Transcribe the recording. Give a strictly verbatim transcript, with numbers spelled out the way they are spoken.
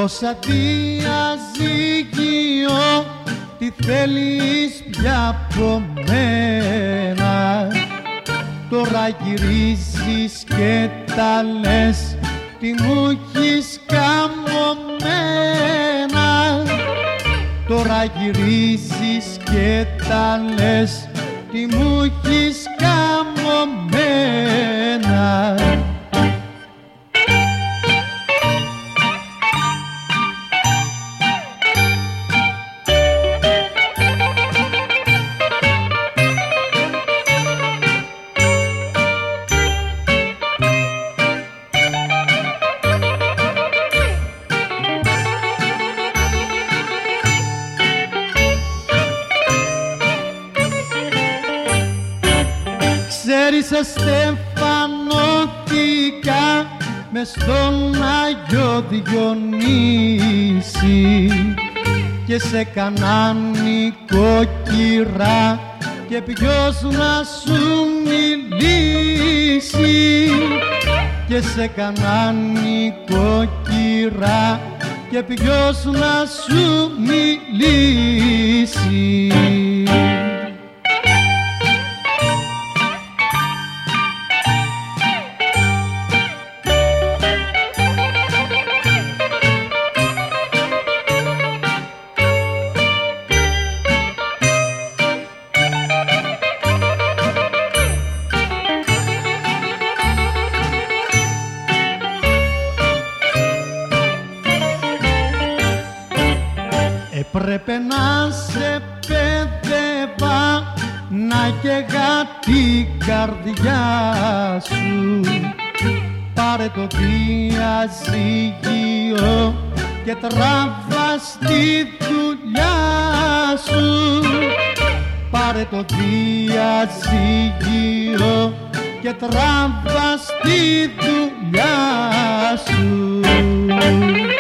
Τόσα διαζύγιο, τι θέλεις πια από μένα? Τώρα γυρίζεις και τα λες, τι μου έχεις καμωμένα. Τώρα γυρίζεις και τα λες, τι μου έχεις καμωμένα. Ξέρεις, σε στεφανώθηκα μες στον Άγιο Διονύση και σε κανάν νοικοκυρά και ποιος να σου μιλήσει, και σε κανάν νοικοκυρά και ποιος να σου μιλήσει. Έπρεπε να σε παιδεύα, να καίγα την καρδιά σου. Πάρε το διαζύγιο και τράβα στη δουλειά σου. Πάρε το διαζύγιο και τράβα στη δουλειά σου.